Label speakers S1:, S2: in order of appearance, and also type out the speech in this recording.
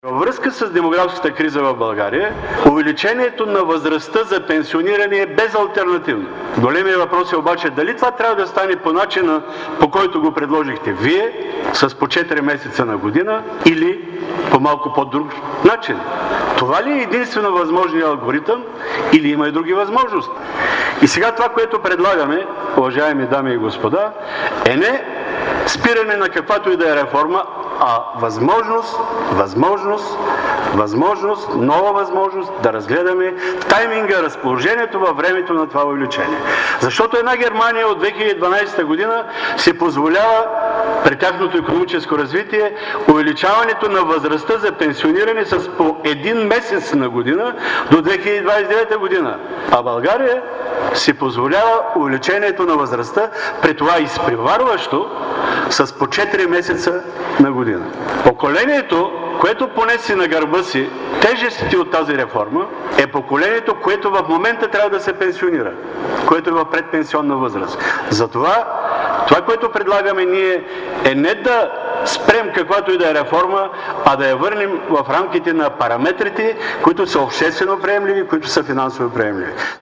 S1: Във връзка с демографската криза в България, увеличението на възрастта за пенсиониране е безалтернативно. Големият въпрос е обаче дали това трябва да стане по начина, по който го предложихте Вие, с по 4 месеца на година, или по малко по-друг начин. Това ли е единствено възможният алгоритъм или има и други възможности? И сега това, което предлагаме, уважаеми дами и господа, е не спиране на каквато и да е реформа, а нова възможност да разгледаме тайминга, разположението във времето на това увеличение. Защото една Германия от 2012 година се позволява при тяхното икономическо развитие увеличаването на възрастта за пенсиониране с по един месец на година до 2029 година. А България се позволява увеличението на възрастта, при това изпреварващо, с по 4 месеца на година. Поколението, което понесе на гърба си тежестите от тази реформа, е поколението, което в момента трябва да се пенсионира, което е в предпенсионна възраст. Затова, това, което предлагаме ние, е не да спрем каквато и да е реформа, а да я върнем в рамките на параметрите, които са обществено приемливи, които са финансово приемливи.